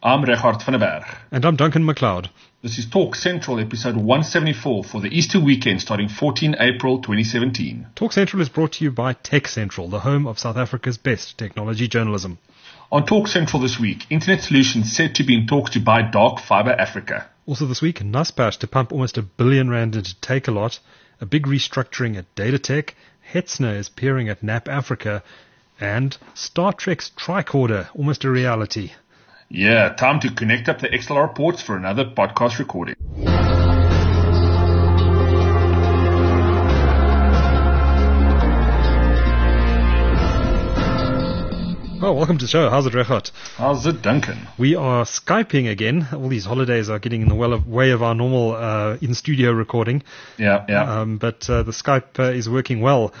I'm Regardt van der Berg. And I'm Duncan McLeod. This is Talk Central, episode 174 for the Easter weekend starting 14 April 2017. Talk Central is brought to you by Tech Central, the home of South Africa's best technology journalism. On Talk Central this week, Internet Solutions said to be in talks to buy Dark Fiber Africa. Also this week, Naspers to pump almost R1 billion into Takealot, a big restructuring at Datatech, Hetzner is peering at NAP Africa, and Star Trek's tricorder, almost a reality. Yeah, time to connect up the XLR ports for another podcast recording. Oh, welcome to the show. How's it, Regardt? How's it, Duncan? We are Skyping again. All these holidays are getting in the way of our normal in-studio recording. Yeah. But the Skype is working well.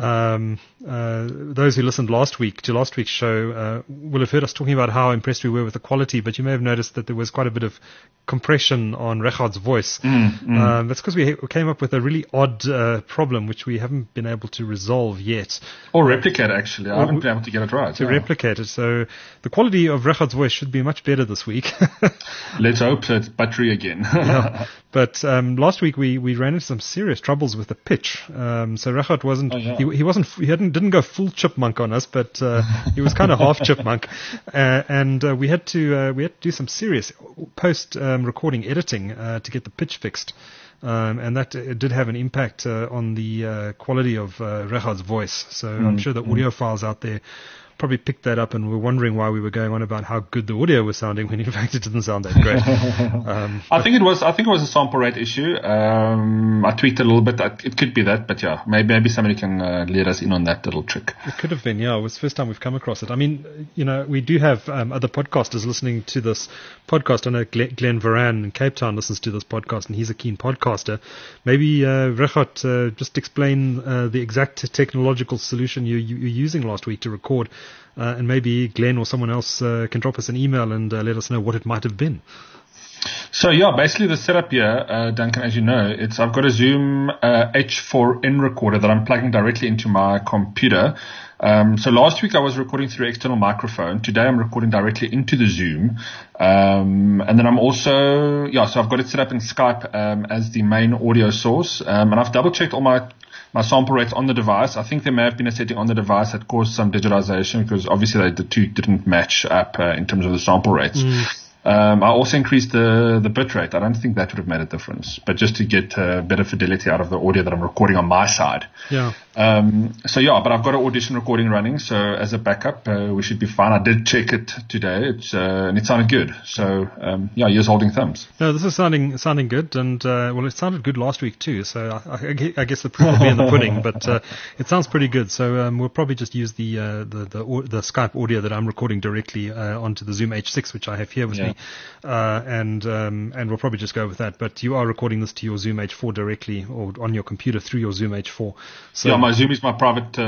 Those who listened to last week's show will have heard us talking about how impressed we were with the quality, but you may have noticed that there was quite a bit of compression on Regardt's voice. That's because we came up with a really odd problem which we haven't been able to resolve yet. Or replicate, actually. I haven't been able to get it right. Replicate it. So the quality of Regardt's voice should be much better this week. Let's hope so. It's buttery again. Yeah. But last week we ran into some serious troubles with the pitch. So Regardt wasn't... He didn't go full chipmunk on us, but he was kind of half chipmunk, and we had to do some serious post recording editing to get the pitch fixed, and that did have an impact on the quality of Regardt's voice. So I'm sure the audio files out there probably picked that up and were wondering why we were going on about how good the audio was sounding when in fact it didn't sound that great. I think it was a sample rate issue. I tweaked it a little bit. It could be that, but yeah, maybe somebody can let us in on that little trick. It could have been, yeah. It was the first time we've come across it. I mean, we do have other podcasters listening to this podcast. I know Glenn Varan in Cape Town listens to this podcast, and he's a keen podcaster. Maybe Regardt, just explain the exact technological solution you're using last week to record. And maybe Glenn or someone else can drop us an email and let us know what it might have been. So yeah, basically the setup here, Duncan, as you know, I've got a Zoom H4n recorder that I'm plugging directly into my computer. So last week I was recording through external microphone. Today I'm recording directly into the Zoom. And then I'm also, so I've got it set up in Skype as the main audio source. And I've double checked all my sample rates on the device. I think there may have been a setting on the device that caused some digitization because obviously the two didn't match up in terms of the sample rates. I also increased the bit rate. I don't think that would have made a difference, but just to get better fidelity out of the audio that I'm recording on my side. Yeah. But I've got an audition recording running, so as a backup, we should be fine. I did check it today, and it sounded good. So, here's holding thumbs. No, this is sounding good, and it sounded good last week too. So I guess the proof will be in the pudding, but it sounds pretty good. So we'll probably just use the Skype audio that I'm recording directly onto the Zoom H6, which I have here with me. And we'll probably just go with that. But you are recording this to your Zoom H4 directly or on your computer through your Zoom H4. So my Zoom is my private,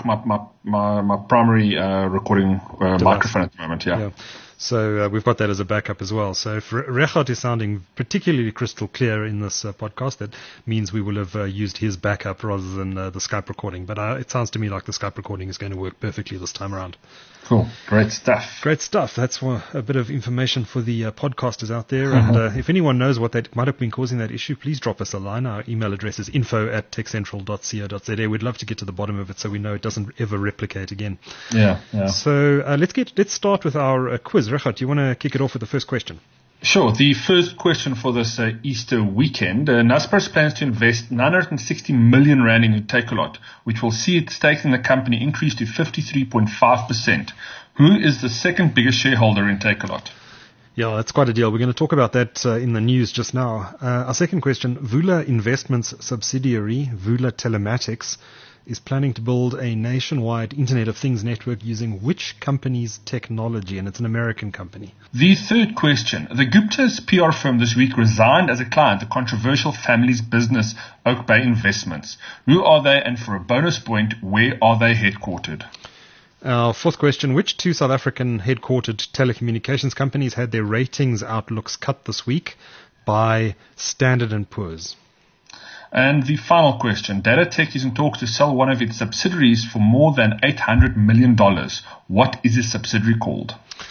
my primary recording microphone at the moment. Yeah. So we've got that as a backup as well. So if Regardt is sounding particularly crystal clear in this podcast, that means we will have used his backup rather than the Skype recording. But it sounds to me like the Skype recording is going to work perfectly this time around. Cool. Great stuff. That's a bit of information for the podcasters out there. And if anyone knows what that might have been causing that issue, please drop us a line. Our email address is info@techcentral.co.za. We'd love to get to the bottom of it so we know it doesn't ever replicate again. Yeah. So let's start with our quiz. Regardt, do you want to kick it off with the first question? Sure. The first question for this Easter weekend, Naspers plans to invest 960 million rand into Takealot, which will see its stake in the company increase to 53.5%. Who is the second biggest shareholder in Takealot? Yeah, that's quite a deal. We're going to talk about that in the news just now. Our second question, Vula Investments subsidiary, Vula Telematics, is planning to build a nationwide Internet of Things network using which company's technology? And it's an American company. The third question. The Gupta's PR firm this week resigned as a client of controversial family's business, Oak Bay Investments. Who are they? And for a bonus point, where are they headquartered? Our fourth question. Which two South African headquartered telecommunications companies had their ratings outlooks cut this week by Standard & Poor's? And the final question. Datatech is in talks to sell one of its subsidiaries for more than $800 million. What is this subsidiary called?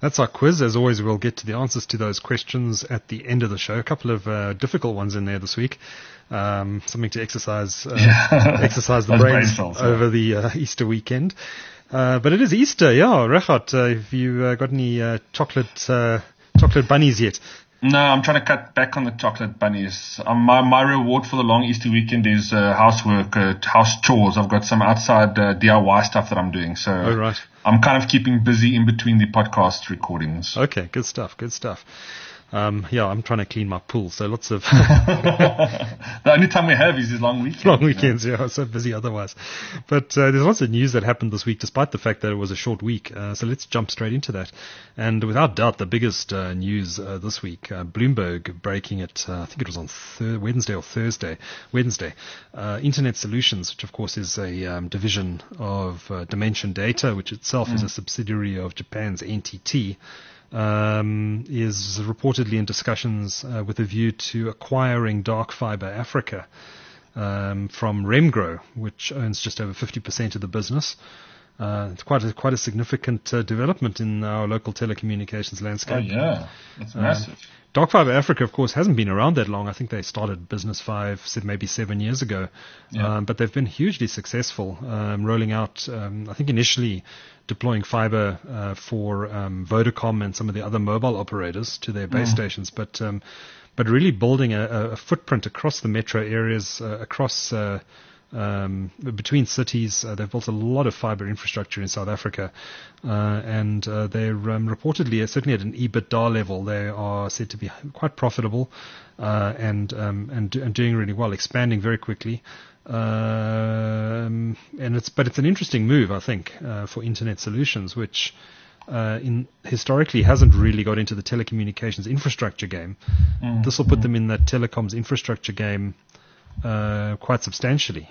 That's our quiz. As always, we'll get to the answers to those questions at the end of the show. A couple of difficult ones in there this week. Something to exercise the brains over the Easter weekend. But it is Easter, yeah. Regardt, have you got any chocolate bunnies yet? No, I'm trying to cut back on the chocolate bunnies. My reward for the long Easter weekend is housework, house chores. I've got some outside DIY stuff that I'm doing. So right. I'm kind of keeping busy in between the podcast recordings. Okay, good stuff. I'm trying to clean my pool, so lots of... The only time we have is these long weekends. Long weekends, yeah. So busy otherwise. But there's lots of news that happened this week, despite the fact that it was a short week. So let's jump straight into that. And without doubt, the biggest news this week, Bloomberg breaking it, I think it was on Wednesday or Thursday. Internet Solutions, which of course is a division of Dimension Data, which itself is a subsidiary of Japan's NTT, is reportedly in discussions with a view to acquiring Dark Fiber Africa from Remgro, which owns just over 50% of the business. It's quite a significant development in our local telecommunications landscape. Oh yeah, it's massive. Dark Fiber Africa, of course, hasn't been around that long. I think they started business maybe 7 years ago. Yeah. But they've been hugely successful, rolling out, I think initially deploying fiber for Vodacom and some of the other mobile operators to their base stations, but really building a footprint across the metro areas, across between cities. They've built a lot of fiber infrastructure in South Africa, and they're reportedly, certainly at an EBITDA level, they are said to be quite profitable and doing really well, expanding very quickly. It's an interesting move, I think, for Internet Solutions, which historically hasn't really got into the telecommunications infrastructure game. This will put them in that telecoms infrastructure game quite substantially.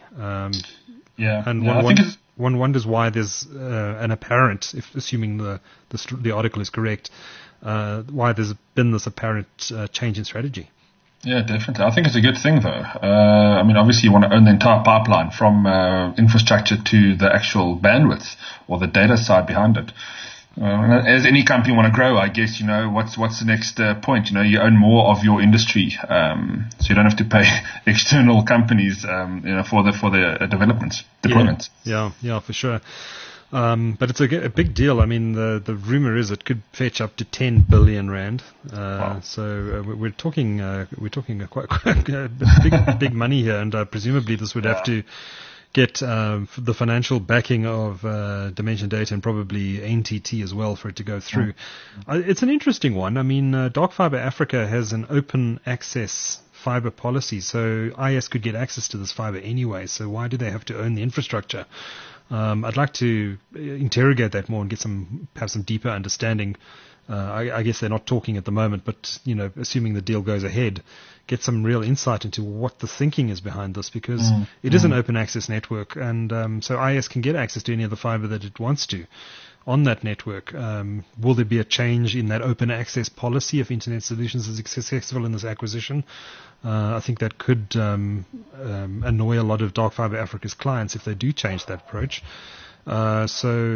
One wonders why there's an apparent, if assuming the article is correct, why there's been this apparent change in strategy. Yeah, definitely. I think it's a good thing, though. Obviously you want to own the entire pipeline from infrastructure to the actual bandwidth or the data side behind it. As any company want to grow, I guess, what's the next point? You own more of your industry, so you don't have to pay external companies, for the deployments. Yeah, for sure. But it's a big deal. I mean, the rumor is it could fetch up to 10 billion rand. Wow. So we're talking quite big money here, and presumably this would have to get the financial backing of Dimension Data and probably NTT as well for it to go through. It's an interesting one. I mean, Dark Fiber Africa has an open access fiber policy, so IS could get access to this fiber anyway. So why do they have to own the infrastructure? I'd like to interrogate that more and have some deeper understanding. I guess they're not talking at the moment, but assuming the deal goes ahead, get some real insight into what the thinking is behind this, because it is an open access network, and so IS can get access to any of the fiber that it wants to on that network. Will there be a change in that open access policy if Internet Solutions is successful in this acquisition? I think that could annoy a lot of Dark Fiber Africa's clients if they do change that approach. I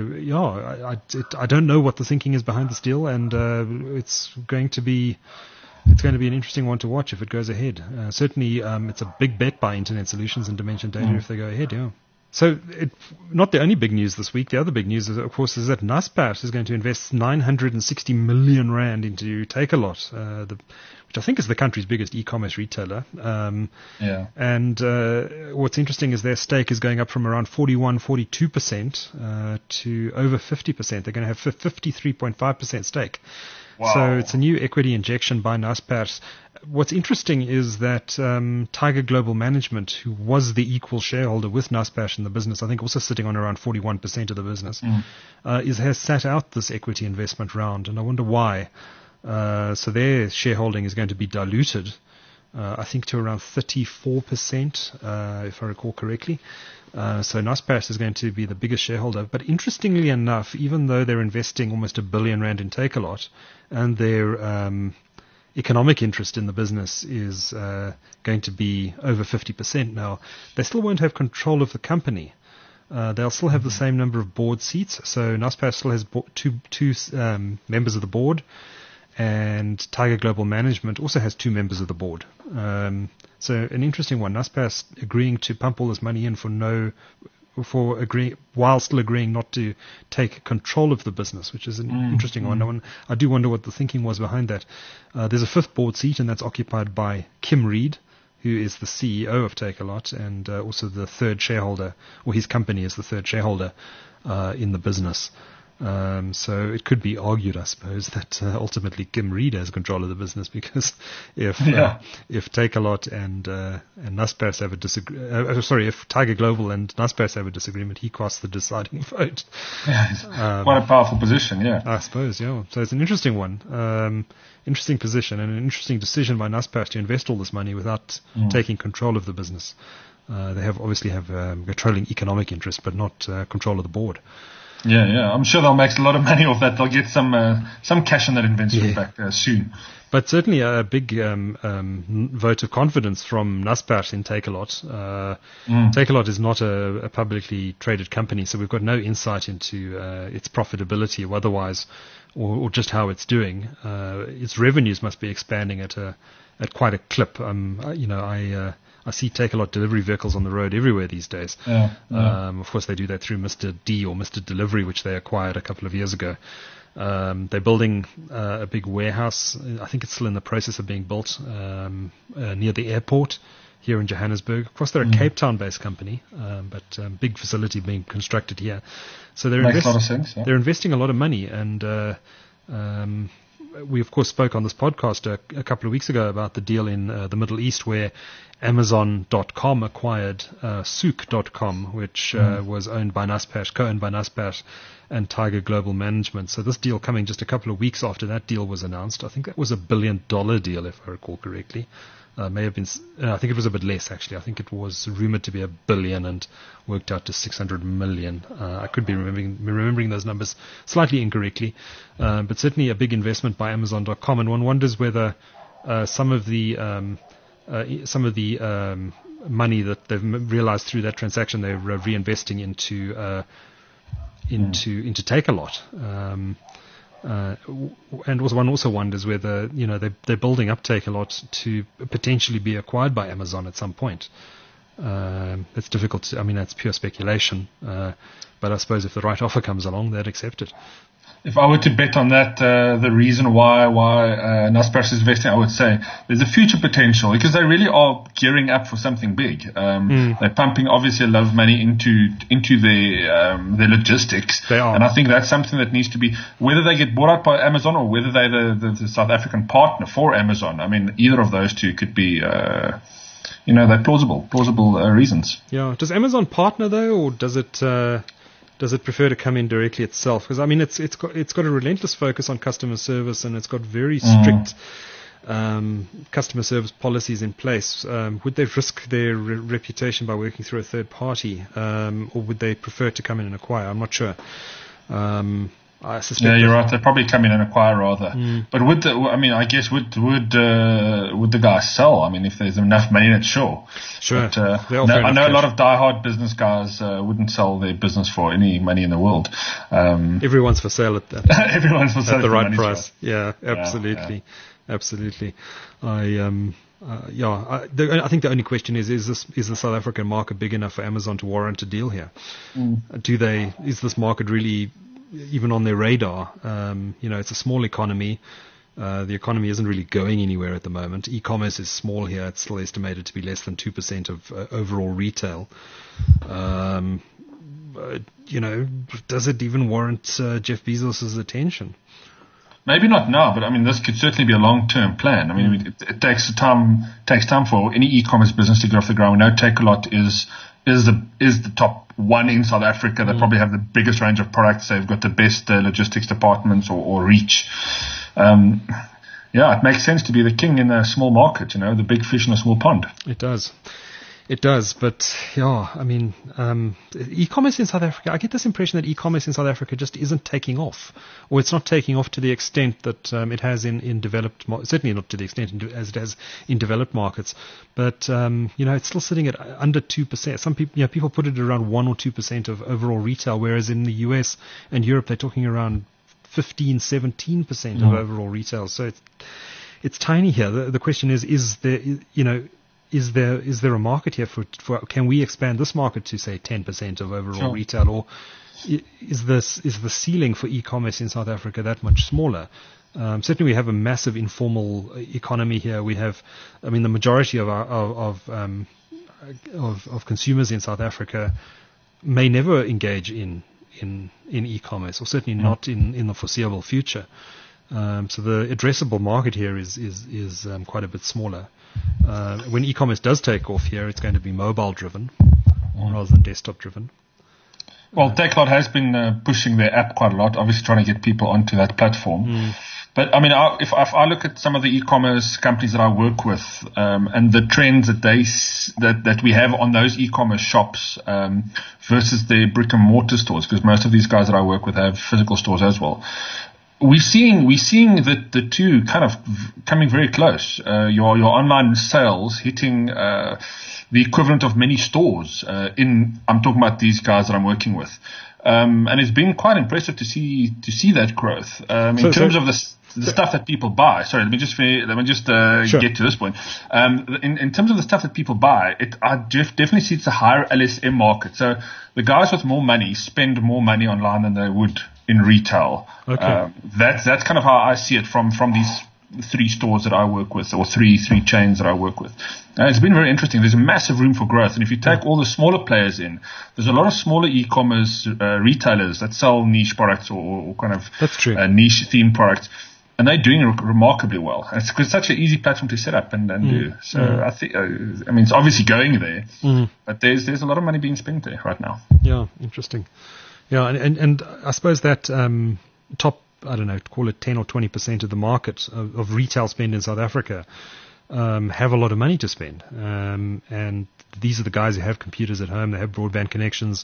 don't know what the thinking is behind this deal, and it's going to be an interesting one to watch if it goes ahead. Certainly, it's a big bet by Internet Solutions and Dimension Data if they go ahead. Yeah. So, not the only big news this week. The other big news, of course, is that Naspers is going to invest 960 million rand into Takealot, which I think is the country's biggest e-commerce retailer. And what's interesting is their stake is going up from around 42% to over 50%. They're going to have 53.5% stake. Wow. So it's a new equity injection by Naspers. What's interesting is that Tiger Global Management, who was the equal shareholder with Naspers in the business, I think also sitting on around 41% of the business, has sat out this equity investment round, and I wonder why. So their shareholding is going to be diluted, I think to around 34%, if I recall correctly. So Naspers is going to be the biggest shareholder. But interestingly enough, even though they're investing almost 1 billion rand in Takealot, and their economic interest in the business is going to be over 50% now, they still won't have control of the company. They'll still have the same number of board seats. So Naspers still has two members of the board, and Tiger Global Management also has 2 members of the board. So an interesting one. Naspers agreeing to pump all this money in while still agreeing not to take control of the business, which is an interesting one. I do wonder what the thinking was behind that. There's a 5th board seat, and that's occupied by Kim Reed, who is the CEO of Takealot, and also the 3rd shareholder, or his company is the 3rd shareholder in the business. So it could be argued, I suppose, that ultimately Kim Reed has control of the business, because if Takealot and Naspers have if Tiger Global and Naspers have a disagreement, he casts the deciding vote. Yeah, quite a powerful position, yeah. I suppose, yeah. So it's an interesting one, interesting position, and an interesting decision by Naspers to invest all this money without taking control of the business. They obviously have controlling economic interest, but not control of the board. Yeah. I'm sure they'll make a lot of money off that. They'll get some cash on that investment back soon. But certainly a big vote of confidence from Naspers in Takealot. Takealot is not a publicly traded company, so we've got no insight into its profitability or just how it's doing. Its revenues must be expanding at quite a clip. I see Takealot delivery vehicles on the road everywhere these days. Of course, they do that through Mr. D or Mr. Delivery, which they acquired a couple of years ago. They're building a big warehouse. I think it's still in the process of being built near the airport here in Johannesburg. Of course, they're a Cape Town-based company, but big facility being constructed here. So makes a lot of sense. Yeah. They're investing a lot of money, and we, of course, spoke on this podcast a couple of weeks ago about the deal in the Middle East where Amazon.com acquired Souk.com, which was owned by Naspers, co-owned by Naspers and Tiger Global Management. So this deal coming just a couple of weeks after that deal was announced. I think that was $1 billion deal, if I recall correctly. May have been, I think it was a bit less, actually. I think it was rumored to be $1 billion and worked out to 600 million. I could be remembering those numbers slightly incorrectly, but certainly a big investment by Amazon.com. And one wonders whether some of the money that they've realized through that transaction they're reinvesting into Takealot. And one also wonders whether they're building up Takealot to potentially be acquired by Amazon at some point. It's difficult. That's pure speculation. But I suppose if the right offer comes along, they'd accept it. If I were to bet on that, the reason why Naspers is investing, I would say there's a future potential because they really are gearing up for something big. They're pumping obviously a lot of money into their logistics. They are. And I think that's something that needs to be, whether they get bought out by Amazon or whether they're the South African partner for Amazon. Either of those two could be, they're plausible reasons. Yeah. Does Amazon partner though, or does it prefer to come in directly itself? Because it's got a relentless focus on customer service, and it's got very strict customer service policies in place. Would they risk their reputation by working through a third party, or would they prefer to come in and acquire? I'm not sure. I suspect. Yeah, you're right. They'd probably come in and acquire rather. But would the guys sell? If there's enough money in it, sure. Sure. But, I know a lot of diehard business guys wouldn't sell their business for any money in the world. Everyone's for sale at that. Everyone's for sale at the right price. Yeah, absolutely, absolutely. I think the only question is the South African market big enough for Amazon to warrant a deal here? Is this market really even on their radar? It's a small economy. The economy isn't really going anywhere at the moment. E-commerce is small here. It's still estimated to be less than 2% of overall retail. Does it even warrant Jeff Bezos' attention? Maybe not now, but this could certainly be a long-term plan. It takes time for any e-commerce business to get off the ground. We know Takealot is the top one in South Africa. They probably have the biggest range of products. They've got the best logistics departments or reach. It makes sense to be the king in a small market, the big fish in a small pond. It does. It does, but yeah, I mean, e-commerce in South Africa, I get this impression that e-commerce in South Africa just isn't taking off, or it's not taking off to the extent that it has in developed, certainly not to the extent as it has in developed markets. But it's still sitting at under 2%. Some people, people put it around 1 or 2% of overall retail, whereas in the US and Europe they're talking around 15, 17% of overall retail. So it's tiny here. The question is there, is there a market here for can we expand this market to say 10% of overall retail, or is the ceiling for e-commerce in South Africa that much smaller? Certainly we have a massive informal economy here. We have, the majority of consumers in South Africa may never engage in e-commerce, or certainly not in the foreseeable future. So the addressable market here is quite a bit smaller. When e-commerce does take off here, it's going to be mobile driven rather than desktop driven. Well, Takealot has been pushing their app quite a lot, obviously trying to get people onto that platform. But if I look at some of the e-commerce companies that I work with, and the trends that we have on those e-commerce shops versus the brick and mortar stores, because most of these guys that I work with have physical stores as well. We're seeing the two kind of coming very close. Your online sales hitting the equivalent of many stores. I'm talking about these guys that I'm working with, and it's been quite impressive to see that growth. In terms of the stuff that people buy. Sorry, let me just sure. get to this point. In terms of the stuff that people buy, I definitely see it's a higher LSM market. So the guys with more money spend more money online than they would in retail. Okay. That's kind of how I see it from these 3 stores that I work with, or three chains that I work with. It's been very interesting. There's a massive room for growth. And if you take all the smaller players in, there's a lot of smaller e-commerce retailers that sell niche products or kind of niche themed products. And they're doing remarkably well. And it's such an easy platform to set up and do. So I think, it's obviously going there, but there's a lot of money being spent there right now. Yeah, interesting. Yeah, and I suppose that top, I don't know, call it 10 or 20% of the market of retail spend in South Africa have a lot of money to spend. And these are the guys who have computers at home, they have broadband connections.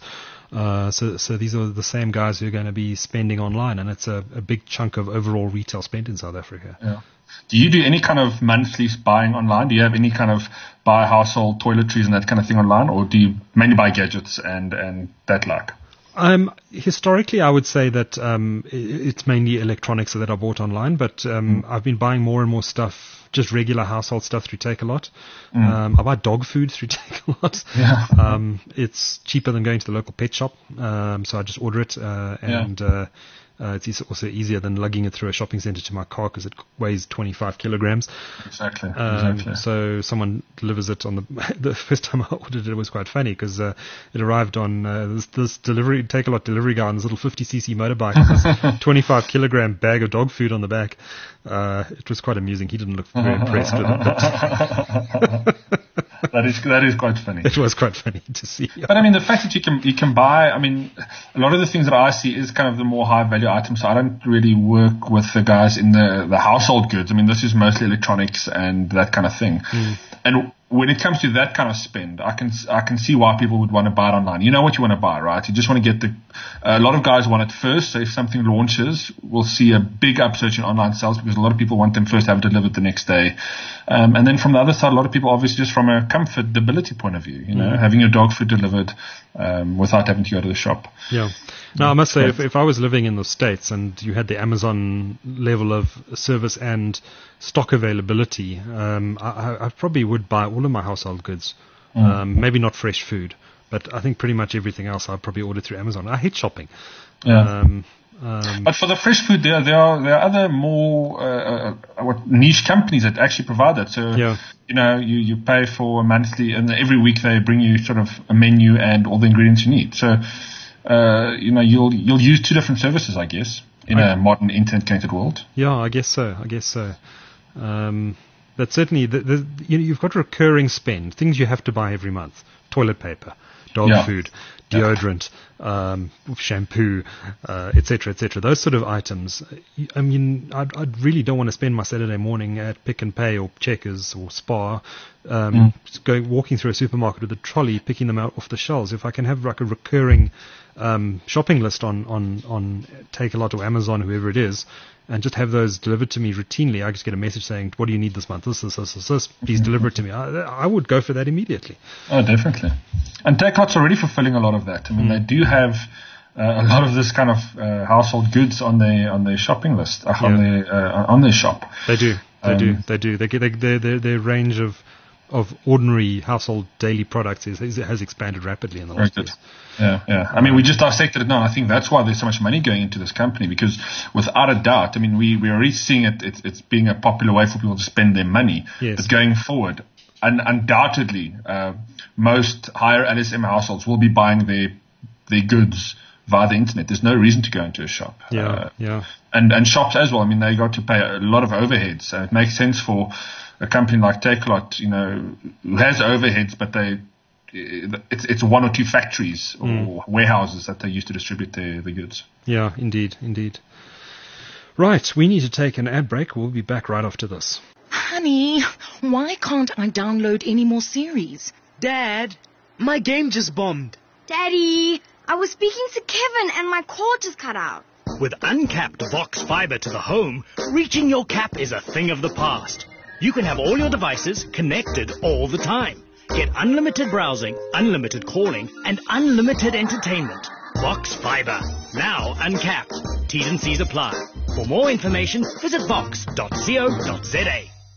So these are the same guys who are going to be spending online, and it's a big chunk of overall retail spend in South Africa. Yeah. Do you do any kind of monthly buying online? Do you have any kind of buy household toiletries and that kind of thing online, or do you mainly buy gadgets and that like? Historically, I would say that it's mainly electronics that I bought online, but I've been buying more and more stuff, just regular household stuff through Takealot. I buy dog food through Takealot. Yeah. It's cheaper than going to the local pet shop, so I just order it, it's also easier than lugging it through a shopping center to my car because it weighs 25 kilograms. Exactly. So someone delivers it on the first time I ordered it was quite funny because it arrived on this Takealot delivery guy on this little 50cc motorbike with this 25 kilogram bag of dog food on the back. It was quite amusing. He didn't look very impressed with it. But That is quite funny. It was quite funny to see. But the fact that you can buy, a lot of the things that I see is kind of the more high value items. So I don't really work with the guys in the household goods. This is mostly electronics and that kind of thing. And when it comes to that kind of spend, I can see why people would want to buy it online. You know what you want to buy, right? You just want to get a lot of guys want it first. So if something launches, we'll see a big upsurge in online sales because a lot of people want them first, have it delivered the next day. And then from the other side, a lot of people obviously just from a comfortability point of view, having your dog food delivered, without having to go to the shop. Yeah. Now, I must say, if I was living in the States and you had the Amazon level of service and stock availability, I probably would buy all of my household goods. Maybe not fresh food, but I think pretty much everything else I'd probably order through Amazon. I hate shopping. Yeah. But for the fresh food, there are other more niche companies that actually provide that. So you pay for a monthly, and every week they bring you sort of a menu and all the ingredients you need. So you'll use 2 different services, I guess, in a modern internet connected world. Yeah, I guess so. But certainly, you've got recurring spend, things you have to buy every month: toilet paper, dog food, deodorant, shampoo, etc., etc. Those sort of items. I mean, I really don't want to spend my Saturday morning at Pick and Pay or Checkers or Spar, walking through a supermarket with a trolley, picking them out off the shelves. If I can have like a recurring shopping list on Takealot or Amazon, whoever it is, and just have those delivered to me routinely. I just get a message saying, what do you need this month? This. Please deliver it to me. I would go for that immediately. Oh, definitely. And Takealot's already fulfilling a lot of that. I mean, they do have a lot of this kind of household goods on their shopping list, on their shop. They do. Their range of ordinary household daily products has expanded rapidly in the last years. Yeah. I mean, we just dissected it now. I think that's why there's so much money going into this company, because without a doubt, I mean, we're already seeing it's being a popular way for people to spend their money. Yes. But going forward, undoubtedly, most higher LSM households will be buying their goods via the internet. There's no reason to go into a shop. And shops as well. I mean, they got to pay a lot of overheads. So it makes sense for a company like Takealot, who has overheads, but it's one or two factories or warehouses that they use to distribute the goods. Yeah, indeed. Right, we need to take an ad break. We'll be back right after this. Honey, why can't I download any more series? Dad, my game just bombed. Daddy, I was speaking to Kevin and my call just cut out. With uncapped Vox Fiber to the home, reaching your cap is a thing of the past. You can have all your devices connected all the time. Get unlimited browsing, unlimited calling, and unlimited entertainment. Vox Fiber. Now uncapped. T's and C's apply. For more information, visit vox.co.za.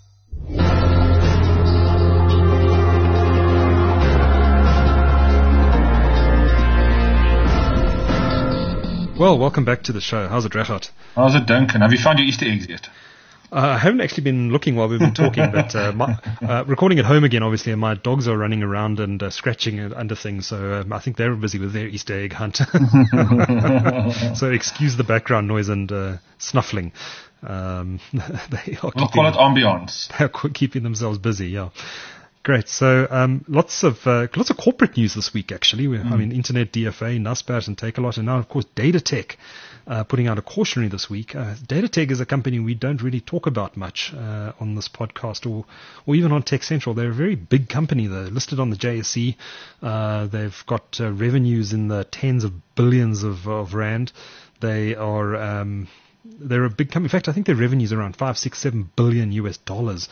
Well, welcome back to the show. How's it, Regardt? How's it, Duncan? Have you found your Easter eggs yet? I haven't actually been looking while we've been talking, but recording at home again, obviously, and my dogs are running around and scratching under things, so I think they're busy with their Easter egg hunt. So excuse the background noise and snuffling. They are we'll call it ambiance. They're keeping themselves busy, yeah. Great. So lots of corporate news this week, actually. I mean, Internet DFA, Naspers, and Takealot, and now, of course, Datatec putting out a cautionary this week. Datatec is a company we don't really talk about much on this podcast or even on Tech Central. They're a very big company. They're listed on the JSE. They've got revenues in the tens of billions of rand. They're a big company. In fact, I think their revenue is around $5-6-7 billion US.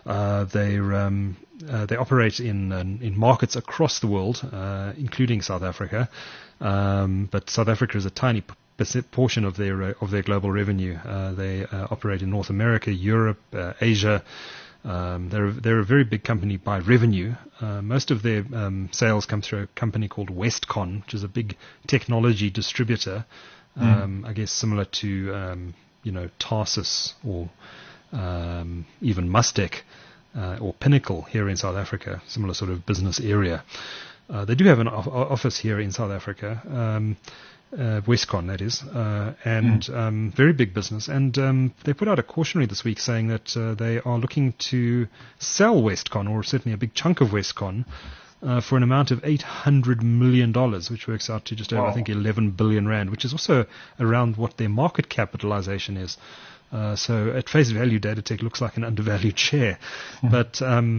They operate in markets across the world, including South Africa. But South Africa is a tiny portion of their global revenue. They operate in North America, Europe, Asia. They're a very big company by revenue. Most of their sales come through a company called Westcon, which is a big technology distributor. I guess similar to Tarsus or even Mustec or Pinnacle here in South Africa, similar sort of business area. They do have an office here in South Africa, Westcon that is, and very big business. And they put out a cautionary this week saying that they are looking to sell Westcon, or certainly a big chunk of Westcon, for an amount of $800 million, which works out to just over, I think, 11 billion rand, which is also around what their market capitalization is. So at face value, Datatec looks like an undervalued share. But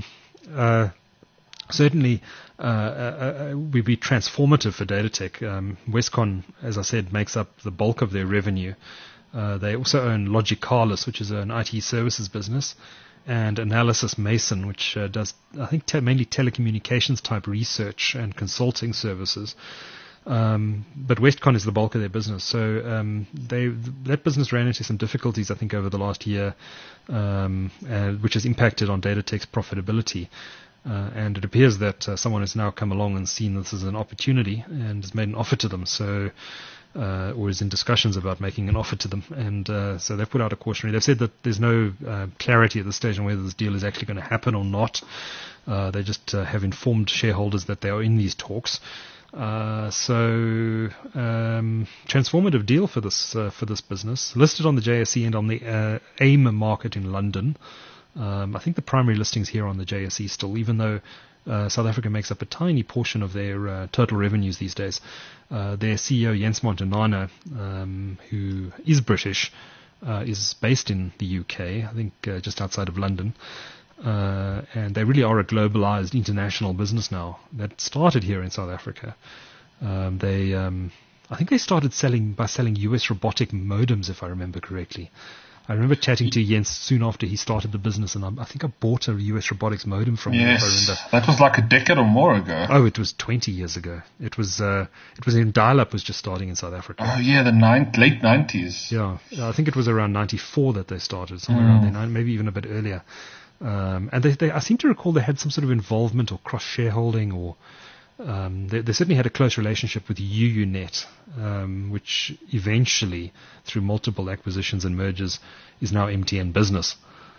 certainly would be transformative for Datatec. Westcon, as I said, makes up the bulk of their revenue. They also own Logicalis, which is an IT services business, and Analysis Mason, which does, I think, mainly telecommunications type research and consulting services. But Westcon is the bulk of their business. So that business ran into some difficulties, I think, over the last year, which has impacted on Datatec's profitability. And it appears that someone has now come along and seen this as an opportunity and has made an offer to them. So or is in discussions about making an offer to them. And so they've put out a cautionary. They've said that there's no clarity at this stage on whether this deal is actually going to happen or not. They just have informed shareholders that they are in these talks. So transformative deal for this business, listed on the JSE and on the AIM market in London. I think the primary listings here on the JSE still, even though South Africa makes up a tiny portion of their total revenues these days. Their CEO, Jens Montanana, who is British, is based in the UK, I think just outside of London. And they really are a globalized international business now that started here in South Africa. I think they started selling US robotic modems, if I remember correctly. I remember chatting to Jens soon after he started the business, and I think I bought a US robotics modem from him. Yes, if I remember. That was like a decade or more ago. Oh, it was 20 years ago. It was when dial-up was just starting in South Africa. Oh yeah, the late 90s. Yeah, I think it was around 94 that they started, somewhere around there, maybe even a bit earlier. And I seem to recall they had some sort of involvement or cross-shareholding, or they certainly had a close relationship with UUNet, which eventually, through multiple acquisitions and mergers, is now MTN Business.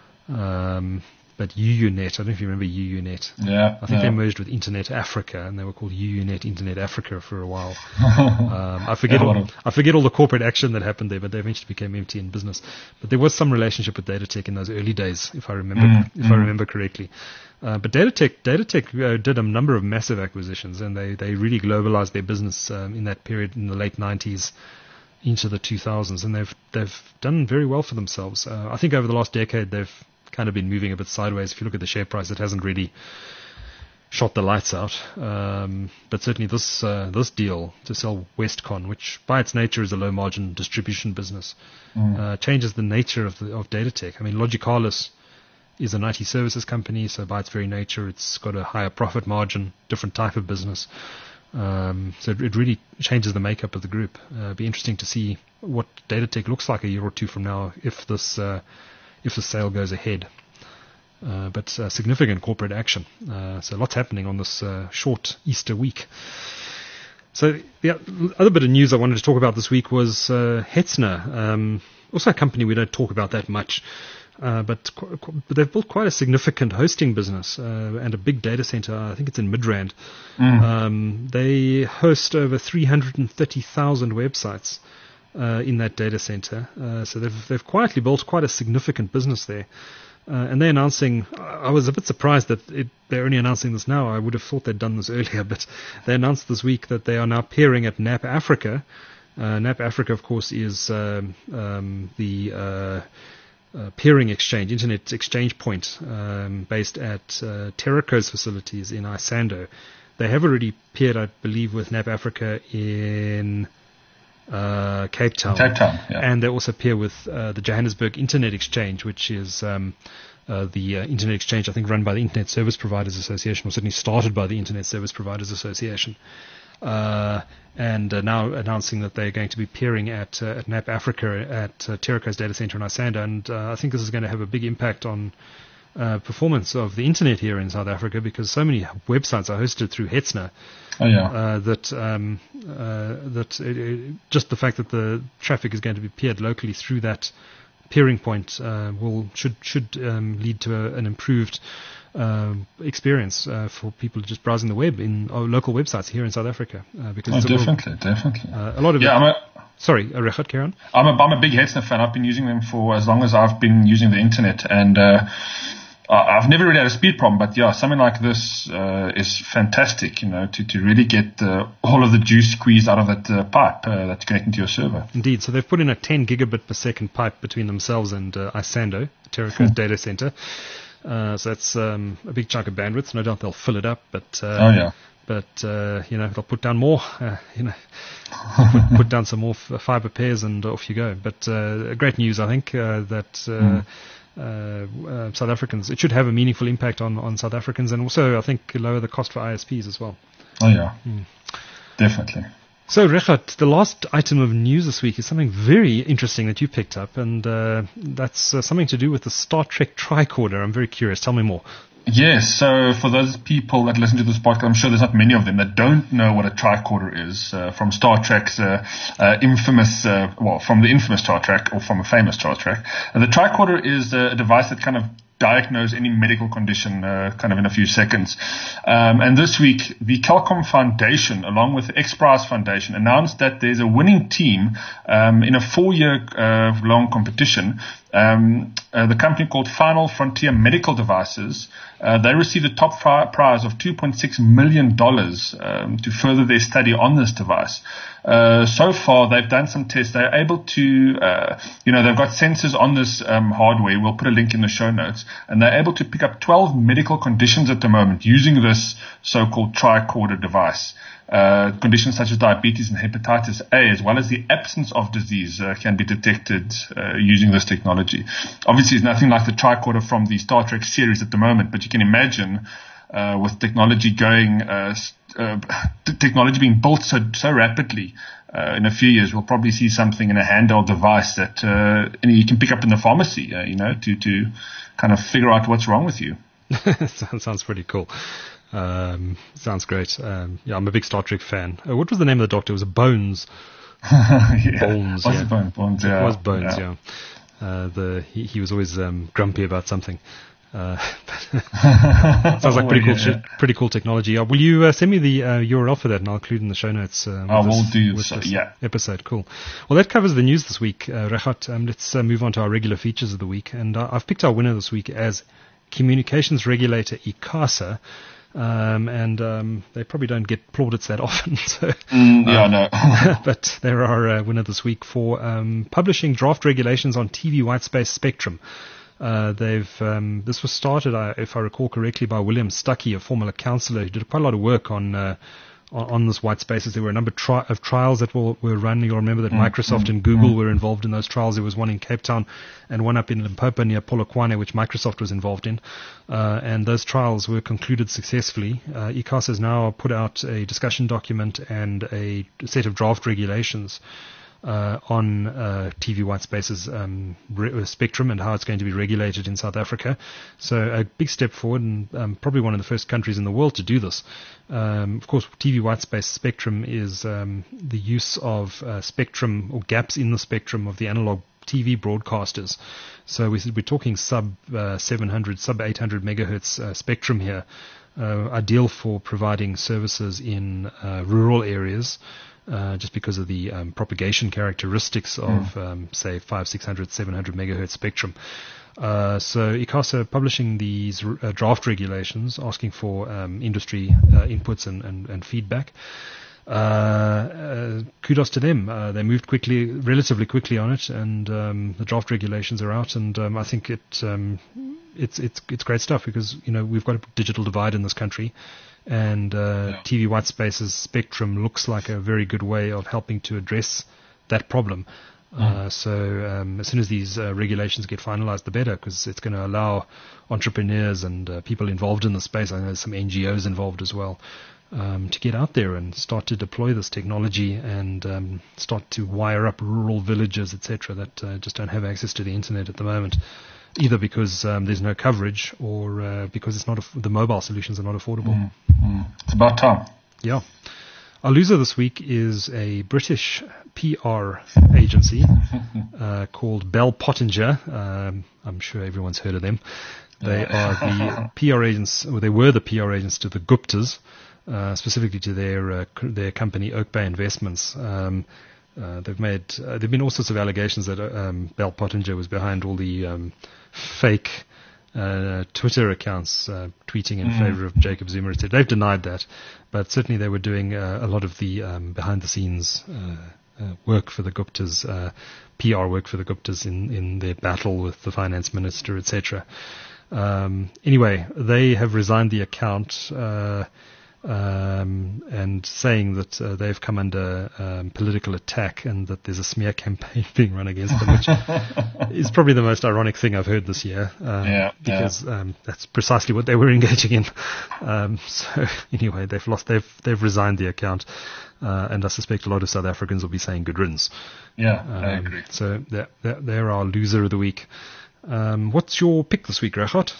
But UUNet, I don't know if you remember UUNet. Yeah. I think they merged with Internet Africa, and they were called UUNet Internet Africa for a while. I forget all the corporate action that happened there, but they eventually became MTN Business. But there was some relationship with Datatec in those early days, if I remember correctly. But Datatec did a number of massive acquisitions, and they really globalized their business in that period in the late 90s into the 2000s, and they've done very well for themselves. I think over the last decade they've kind of been moving a bit sideways. If you look at the share price, it hasn't really shot the lights out. But certainly this deal to sell Westcon, which by its nature is a low margin distribution business, changes the nature of Datatec. I mean, Logicalis is an IT services company, so by its very nature, it's got a higher profit margin, different type of business. So it really changes the makeup of the group. It'd be interesting to see what Datatec looks like a year or two from now if the sale goes ahead. But significant corporate action. So lots happening on this short Easter week. So the other bit of news I wanted to talk about this week was Hetzner, also a company we don't talk about that much. But they've built quite a significant hosting business and a big data center. I think it's in Midrand. They host over 330,000 websites in that data center. So they've quietly built quite a significant business there. And they're announcing, I was a bit surprised that they're only announcing this now. I would have thought they'd done this earlier, but they announced this week that they are now peering at NAP Africa. NAP Africa, of course, is the peering exchange, internet exchange point, based at Terraco's facilities in Isando. They have already peered, I believe, with NAP Africa in Cape Town. Yeah. And they also peer with the Johannesburg Internet Exchange, which is the internet exchange, I think, run by the Internet Service Providers Association, or certainly started by the Internet Service Providers Association. And now announcing that they're going to be peering at NAP Africa at Terraco's data center in Isando. And I think this is going to have a big impact on performance of the internet here in South Africa, because so many websites are hosted through Hetzner. Just the fact that the traffic is going to be peered locally through that peering point should lead to an improved experience for people just browsing the web in local websites here in South Africa. Because definitely. A lot of Sorry, Regardt, carry on. I'm a big Hetzner fan. I've been using them for as long as I've been using the internet, and I've never really had a speed problem, but yeah, something like this is fantastic, to really get all of the juice squeezed out of that pipe that's connecting to your server. Indeed. So they've put in a 10 gigabit per second pipe between themselves and Isando, Terraco's data center. So that's a big chunk of bandwidth. No doubt they'll fill it up, but they'll put down more, put down some more fiber pairs, and off you go. But great news, I think, that South Africans, it should have a meaningful impact on South Africans, and also I think lower the cost for ISPs as well. Definitely. So, Regardt, the last item of news this week is something very interesting that you picked up, and that's something to do with the Star Trek tricorder. I'm very curious. Tell me more. Yes, so for those people that listen to this podcast, I'm sure there's not many of them that don't know what a tricorder is, from Star Trek's infamous, from the infamous Star Trek, or from a famous Star Trek. The tricorder is a device that kind of diagnose any medical condition kind of in a few seconds. And this week, the Qualcomm Foundation, along with the XPRIZE Foundation, announced that there's a winning team in a 4-year long competition The company called Final Frontier Medical Devices, they received a top prize of $2.6 million to further their study on this device. So far, they've done some tests. They're able to, they've got sensors on this hardware. We'll put a link in the show notes. And they're able to pick up 12 medical conditions at the moment using this so-called tricorder device. Conditions such as diabetes and hepatitis A, as well as the absence of disease, can be detected using this technology. Obviously, it's nothing like the tricorder from the Star Trek series at the moment, but you can imagine with technology technology being built so rapidly, in a few years, we'll probably see something in a handheld device that you can pick up in the pharmacy, to kind of figure out what's wrong with you. Sounds pretty cool. Sounds great. I'm a big Star Trek fan. What was the name of the doctor? It was Bones. Bones. Was it Bones? Yeah. It was Bones. Yeah. He was always grumpy about something. Sounds like pretty cool technology. Will you send me the URL for that, and I'll include in the show notes. Episode. Cool. Well, that covers the news this week, Regardt. Let's move on to our regular features of the week, and I've picked our winner this week as communications regulator ICASA. They probably don't get plaudits that often. So, no. But they're our winner this week for publishing draft regulations on TV whitespace spectrum. This was started, if I recall correctly, by William Stuckey, a former councillor who did quite a lot of work on this white spaces. There were a number of trials that were run. You'll remember that Microsoft and Google were involved in those trials. There was one in Cape Town and one up in Limpopo near Polokwane, which Microsoft was involved in. And those trials were concluded successfully. ICASA has now put out a discussion document and a set of draft regulations on TV white spaces spectrum and how it's going to be regulated in South Africa. So a big step forward, and probably one of the first countries in the world to do this. Of course, TV white space spectrum is the use of spectrum or gaps in the spectrum of the analog TV broadcasters. So we're talking sub 700, sub 800 megahertz spectrum here, ideal for providing services in rural areas. Just because of the propagation characteristics of, say, 500, 600, 700 megahertz spectrum. So ICASA publishing these draft regulations, asking for industry inputs and feedback. Kudos to them. They moved relatively quickly on it, and the draft regulations are out. And I think it's great stuff because we've got a digital divide in this country. And TV white spaces spectrum looks like a very good way of helping to address that problem. So as soon as these regulations get finalized, the better, because it's going to allow entrepreneurs and people involved in the space, I know there's some NGOs involved as well, to get out there and start to deploy this technology and start to wire up rural villages, etc., that just don't have access to the internet at the moment. Either because there's no coverage or because it's not the mobile solutions are not affordable. It's about time. Yeah. Our loser this week is a British PR agency called Bell Pottinger. I'm sure everyone's heard of them. They are the PR agents, or they were the PR agents to the Guptas, specifically to their company Oak Bay Investments. There've been all sorts of allegations that Bell Pottinger was behind all the fake Twitter accounts tweeting in favor of Jacob Zuma. They've denied that, but certainly they were doing a lot of the behind-the-scenes work for the Guptas, PR work for the Guptas in their battle with the finance minister, etc. Anyway, they have resigned the account. And saying that they've come under political attack and that there's a smear campaign being run against them, which is probably the most ironic thing I've heard this year, because that's precisely what they were engaging in. So anyway, they've resigned the account, and I suspect a lot of South Africans will be saying good riddance. Yeah, I agree. So they're our loser of the week. What's your pick this week, Regardt?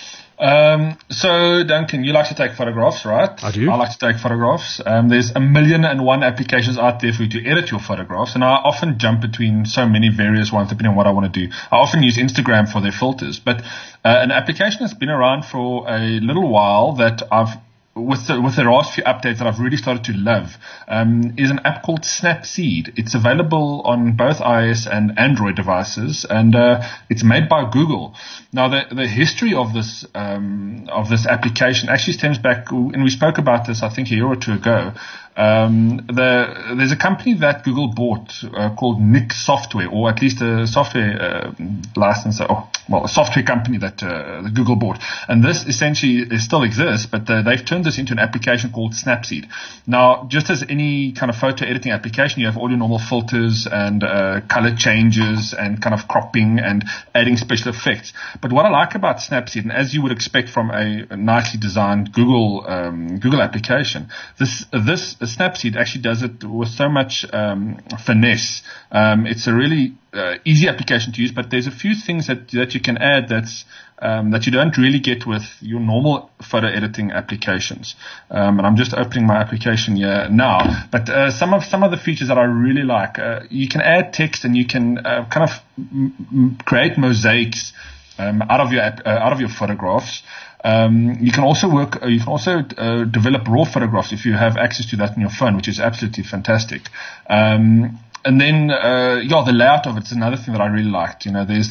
So Duncan, you like to take photographs, right? I do. I like to take photographs. There's 1,000,001 applications out there for you to edit your photographs, and I often jump between so many various ones depending on what I want to do. I often use Instagram for their filters, but an application that's been around for a little while that I've with the last few updates that I've really started to love, is an app called Snapseed. It's available on both iOS and Android devices, and it's made by Google. Now, the history of this application actually stems back, and we spoke about this, I think, a year or two ago. There's a company that Google bought called Nik Software, or at least a software licensor, a software company that Google bought. And this essentially still exists, but they've turned this into an application called Snapseed. Now, just as any kind of photo editing application, you have all your normal filters and color changes and kind of cropping and adding special effects. But what I like about Snapseed, and as you would expect from a nicely designed Google application, this Snapseed actually does it with so much finesse. It's a really easy application to use, but there's a few things that you can add that you don't really get with your normal photo editing applications. And I'm just opening my application here now. But some of the features that I really like, you can add text and you can kind of create mosaics out of your photographs. You can also develop raw photographs if you have access to that on your phone, which is absolutely fantastic. And then, the layout of it's another thing that I really liked. There's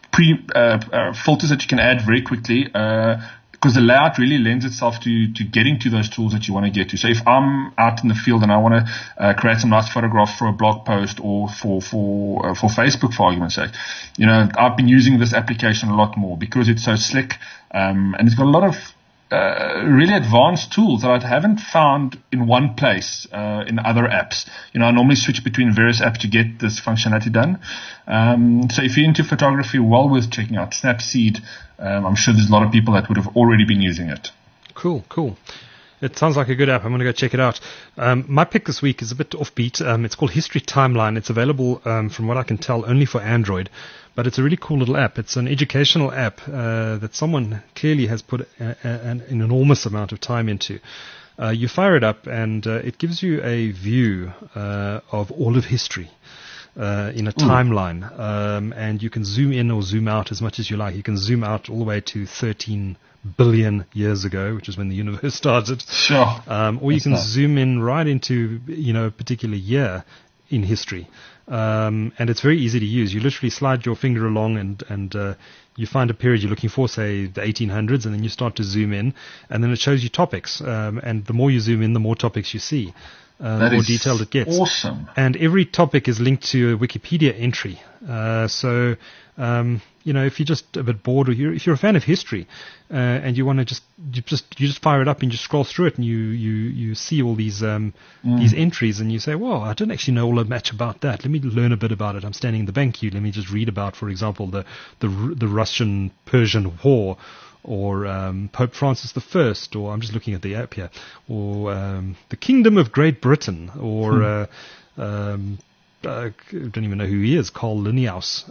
filters that you can add very quickly, because the layout really lends itself to getting to those tools that you want to get to. So if I'm out in the field and I want to create some nice photographs for a blog post or for Facebook, for argument's sake, I've been using this application a lot more because it's so slick, and it's got a lot of really advanced tools that I haven't found in one place in other apps. I normally switch between various apps to get this functionality done. So if you're into photography, well worth checking out Snapseed. I'm sure there's a lot of people that would have already been using it. Cool. It sounds like a good app. I'm going to go check it out. My pick this week is a bit offbeat. It's called History Timeline. It's available, from what I can tell, only for Android. But it's a really cool little app. It's an educational app that someone clearly has put an enormous amount of time into. You fire it up, and it gives you a view of all of history in a timeline. And you can zoom in or zoom out as much as you like. You can zoom out all the way to 13 billion years ago, which is when the universe started. Sure. Or you can zoom in right into, a particular year in history. And it's very easy to use. You literally slide your finger along and you find a period you're looking for, say the 1800s, and then you start to zoom in, and then it shows you topics. And the more you zoom in, the more topics you see. The more detailed it gets. Awesome. And every topic is linked to a Wikipedia entry. So if you're just a bit bored, or if you're a fan of history, and you want to you just fire it up and you scroll through it, and you see all these entries, and you say, well, I don't actually know all that much about that. Let me learn a bit about it. I'm standing in the bank queue. Let me just read about, for example, the Russian-Persian War, or Pope Francis I, or I'm just looking at the app here, or the Kingdom of Great Britain, or I don't even know who he is, Carl Linnaeus,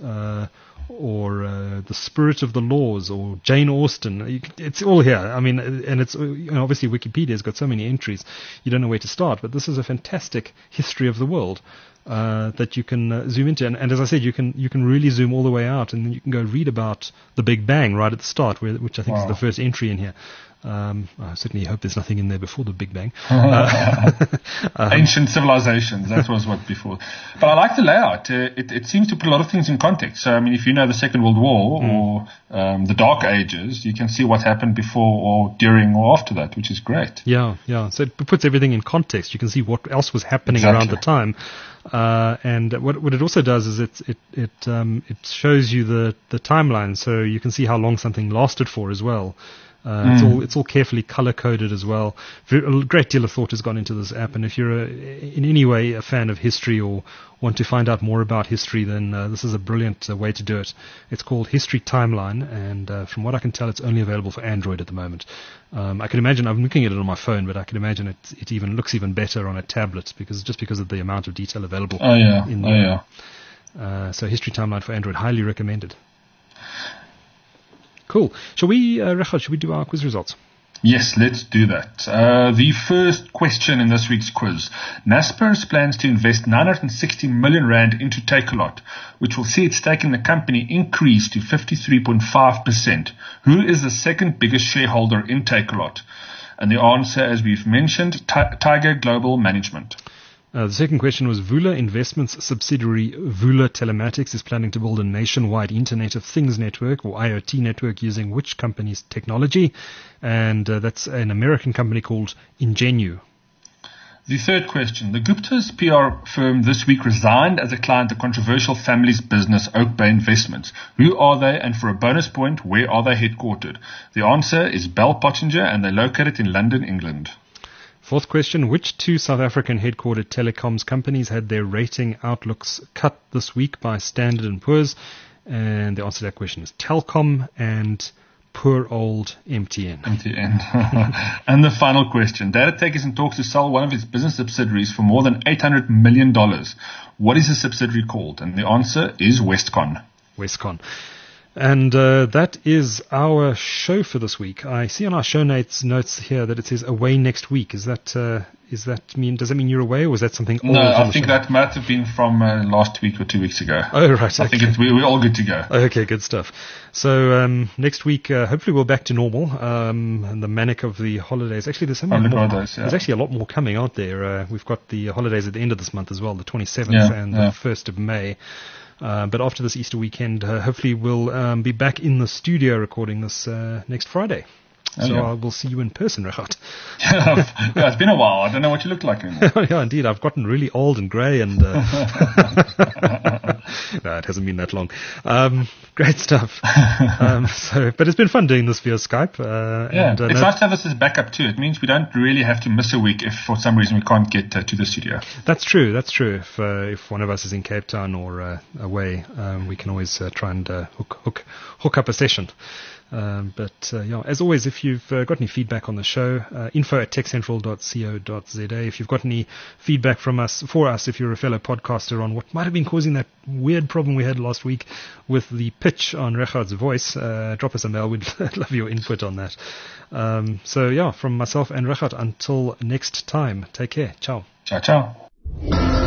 or The Spirit of the Laws, or Jane Austen. It's all here. I mean, and it's obviously Wikipedia's got so many entries, you don't know where to start. But this is a fantastic history of the world that you can zoom into, and as I said, you can really zoom all the way out, and then you can go read about the Big Bang right at the start, which I think is the first entry in here. I certainly hope there's nothing in there before the Big Bang. Ancient civilizations, that was what before. But I like the layout. It seems to put a lot of things in context. So, I mean, if you know the Second World War or the Dark Ages, you can see what happened before or during or after that, which is great. Yeah. So it puts everything in context. You can see what else was happening around the time. And what it also does is it shows you the timeline, so you can see how long something lasted for as well. It's all carefully color coded as well. A great deal of thought has gone into this app, and if you're in any way a fan of history or want to find out more about history, then this is a brilliant way to do it. It's called History Timeline, and from what I can tell, it's only available for Android at the moment. I can imagine, I'm looking at it on my phone, but I can imagine it even looks even better on a tablet because of the amount of detail available. So History Timeline for Android, highly recommended. Cool. Shall we do our quiz results? Yes, let's do that. The first question in this week's quiz. Naspers plans to invest 960 million rand into Takealot, which will see its stake in the company increase to 53.5%. Who is the second biggest shareholder in Takealot? And the answer, as we've mentioned, Tiger Global Management. The second question was Vula Investments subsidiary Vula Telematics is planning to build a nationwide Internet of Things network or IoT network using which company's technology? And that's an American company called Ingenu. The third question. The Gupta's PR firm this week resigned as a client of the controversial family's business Oak Bay Investments. Who are they, and for a bonus point, where are they headquartered? The answer is Bell Pottinger, and they're located in London, England. Fourth question, which two South African headquartered telecoms companies had their rating outlooks cut this week by Standard & Poor's? And the answer to that question is Telkom and poor old MTN. And the final question, DataTech is in talks to sell one of its business subsidiaries for more than $800 million. What is the subsidiary called? And the answer is Westcon. Westcon. And that is our show for this week. I see on our show notes here that it says away next week. Does that mean you're away, or was that something old? No, I think that might have been from last week or 2 weeks ago. Oh, right. I think we're all good to go. Okay, good stuff. So next week, hopefully we're back to normal. And the manic of the holidays. Actually, there's there's actually a lot more coming out there. We've got the holidays at the end of this month as well, the 27th and the 1st of May. But after this Easter weekend, hopefully we'll be back in the studio recording this next Friday. So we'll see you in person, Regardt. Yeah, it's been a while. I don't know what you look like anymore. Yeah, indeed. I've gotten really old and grey and... No, it hasn't been that long. Great stuff. But it's been fun doing this via Skype. It's nice to have this as backup too. It means we don't really have to miss a week if for some reason we can't get to the studio. That's true. If one of us is in Cape Town or away, we can always try and hook up a session. As always, if you've got any feedback on the show, info@techcentral.co.za. If you've got any feedback for us, if you're a fellow podcaster, on what might have been causing that weird problem we had last week with the pitch on Regardt's voice, drop us a mail. We'd love your input on that. From myself and Regardt, until next time, take care. Ciao. Ciao, ciao.